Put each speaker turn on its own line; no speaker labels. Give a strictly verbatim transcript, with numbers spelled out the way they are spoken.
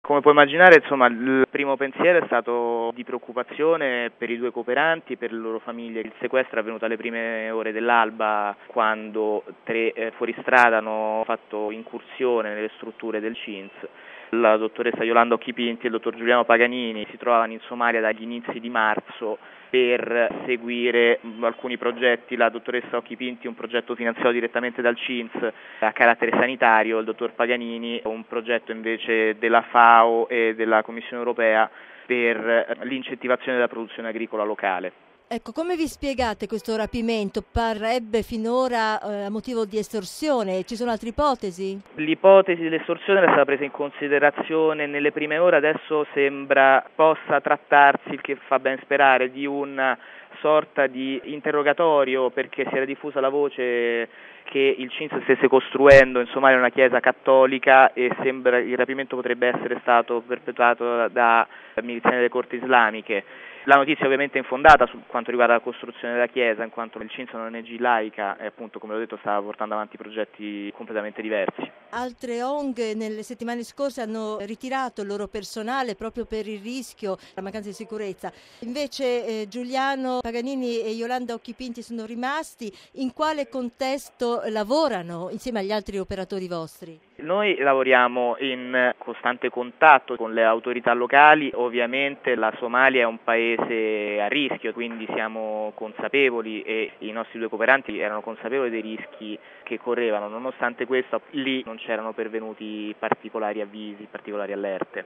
Come puoi immaginare, insomma, il primo pensiero è stato di preoccupazione per i due cooperanti, per le loro famiglie. Il sequestro è avvenuto alle prime ore dell'alba, quando tre eh, fuoristrada hanno fatto incursione nelle strutture del C I N S. La dottoressa Yolanda Occhipinti e il dottor Giuliano Paganini si trovavano in Somalia dagli inizi di marzo per seguire alcuni progetti. La dottoressa Occhipinti un progetto finanziato direttamente dal C I N S a carattere sanitario, il dottor Paganini un progetto invece della FAO e della Commissione Europea per l'incentivazione della produzione agricola locale.
Ecco, come vi spiegate questo rapimento? Parrebbe finora eh, a motivo di estorsione, ci sono altre ipotesi?
L'ipotesi dell'estorsione è stata presa in considerazione nelle prime ore, adesso sembra possa trattarsi, il che fa ben sperare, di una sorta di interrogatorio, perché si era diffusa la voce che il C I N S stesse costruendo in Somalia una chiesa cattolica e sembra il rapimento potrebbe essere stato perpetuato da miliziani delle corti islamiche. La notizia ovviamente è infondata su quanto riguarda la costruzione della chiesa, in quanto il C I N S è un'O N G laica e appunto, come ho detto, sta portando avanti progetti completamente diversi.
Altre O N G nelle settimane scorse hanno ritirato il loro personale proprio per il rischio, la mancanza di sicurezza. Invece eh, Giuliano Paganini e Yolanda Occhipinti sono rimasti. In quale contesto lavorano insieme agli altri operatori vostri?
Noi lavoriamo in costante contatto con le autorità locali, ovviamente la Somalia è un paese a rischio, quindi siamo consapevoli e i nostri due cooperanti erano consapevoli dei rischi che correvano, nonostante questo lì non c'erano pervenuti particolari avvisi, particolari allerte.